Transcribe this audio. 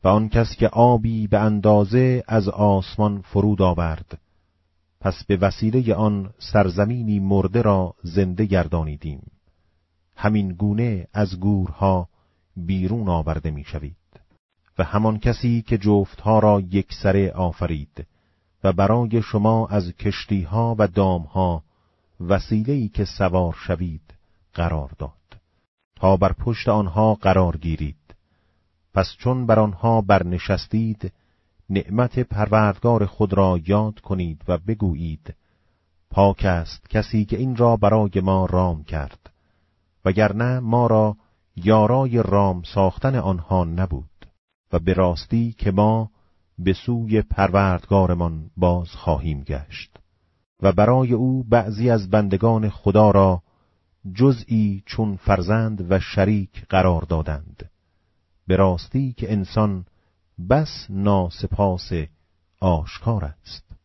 و آن کس که آبی به اندازه از آسمان فرود آورد، پس به وسیله آن سرزمینی مرده را زنده گردانیدیم. همین گونه از گورها بیرون آورده می شوید. و همان کسی که جفتها را یکسره آفرید و برای شما از کشتیها و دامها وسیله‌ای که سوار شوید قرار داد، تا بر پشت آنها قرار گیرید. پس چون بر آنها برنشستید، نعمت پروردگار خود را یاد کنید و بگویید: پاک است کسی که این را برای ما رام کرد، وگرنه ما را یارای رام ساختن آنها نبود. و به راستی که ما به سوی پروردگارمان باز خواهیم گشت. و برای او بعضی از بندگان خدا را جزئی چون فرزند و شریک قرار دادند. به راستی که انسان بس ناسپاس آشکار است.